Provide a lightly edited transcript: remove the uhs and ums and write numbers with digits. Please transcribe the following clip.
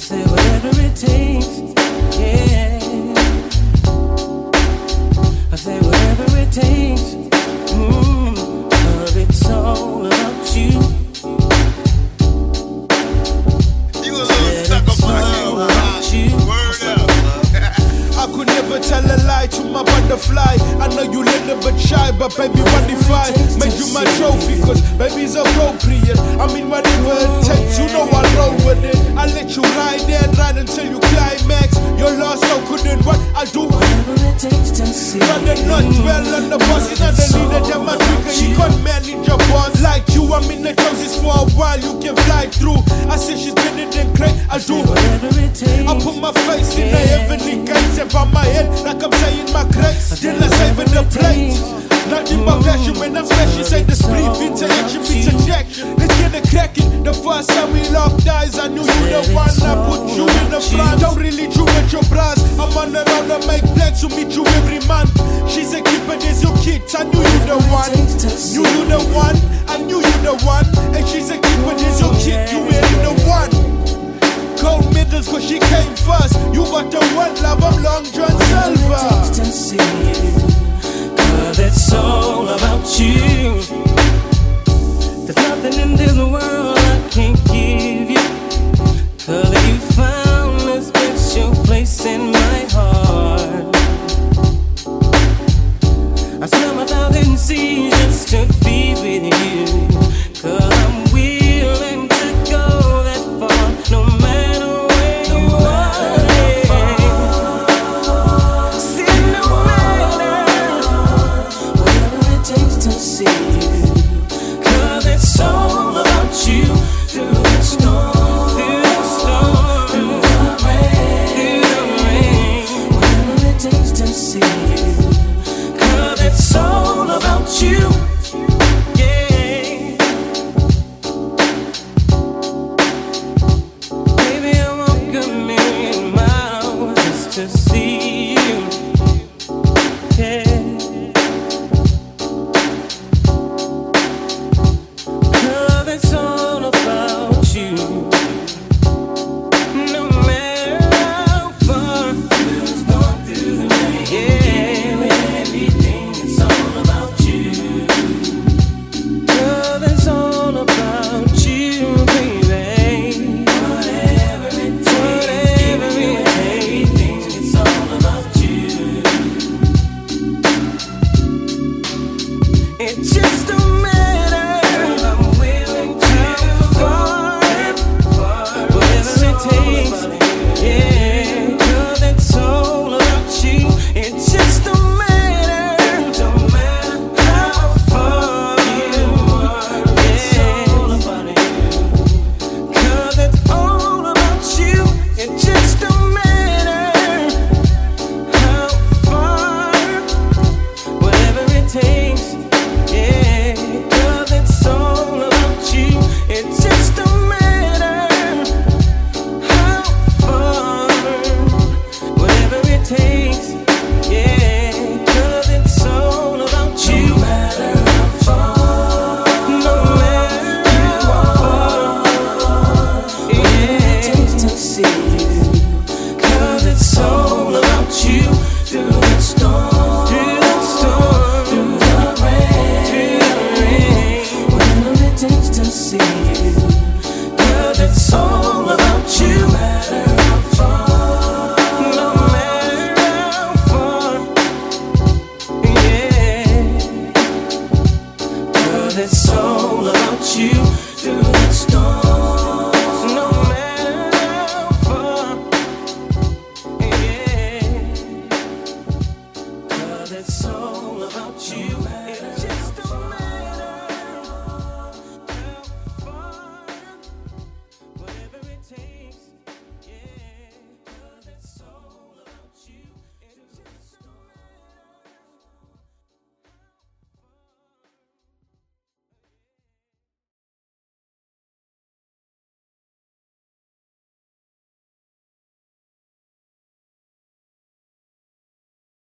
say whatever it takes, yeah. I say whatever it takes, 'cause it's all about you. You a little sucker about you. Word up. I could never tell a lie to my butterfly. I know you little but shy, but baby, what if I make you my trophy? Cause baby, it's appropriate. I mean, whatever it takes, you know I'll roll with it. I'll let you ride and ride until you climax. Your lost so couldn't what I'll do. Whatever it takes to see. Running not well on the boss, he's not the leader, that my trigger. He can't manage your boss like you. I'm in the closest for a while, you can fly through. I say she's better than great, I'll do whatever it takes. I put my face in the heavenly gates and by my head like I'm saying my grace. Still I'm saving the plate. Nothing but passion when I'm smashing. Say the split into action meets injection. Let's get it cracking. The first time we locked eyes, I knew you the one. I put you in the front. Don't really do with your bras. I'm on around to make plans to meet you every month. She's a keeper, there's your kids. I knew you the one. Knew you the one. I knew you the one. And she's a keeper, there's your kid. You really the one. Gold medals cause she came first. You got the one love, I'm Long John Silver. Cause it's all about you. There's nothing in this world I can't give you. Cause you found a special place in my heart. I swim 1,000 seas just to be with you. Cause I'm willing to go that far, no matter where you are. See, no matter whatever it takes to see you. Cause it's all about you. Through the storm, through the storm, through the rain, whatever it takes to see you. Cause it's all about you. To see you, yeah. Cause it's all about you. No matter how far through the storm, through the rain, yeah, everything, it's all about you. Cause it's all about you, baby. Whatever it takes, it's all about you. It just don't matter. I'm willing to fight whatever it takes. Yeah, 'cause it's all about you. It just don't matter. Don't matter how far you are. It's all about you. 'Cause it's all about you. It just don't matter how far, whatever it takes, yeah, 'cause it's all about you. It just don't matter how far, whatever it takes, yeah, 'cause it's all about you. No matter how far, no matter how far, yeah, it takes to see you. Cause it's all about you. Through the storm, through the storm, through the rain, whatever it takes to see you. Cause it's all about you. No matter how far, no matter how far, yeah. Cause it's all about you. Through the storm, no matter how far, yeah. Cause it's all about you.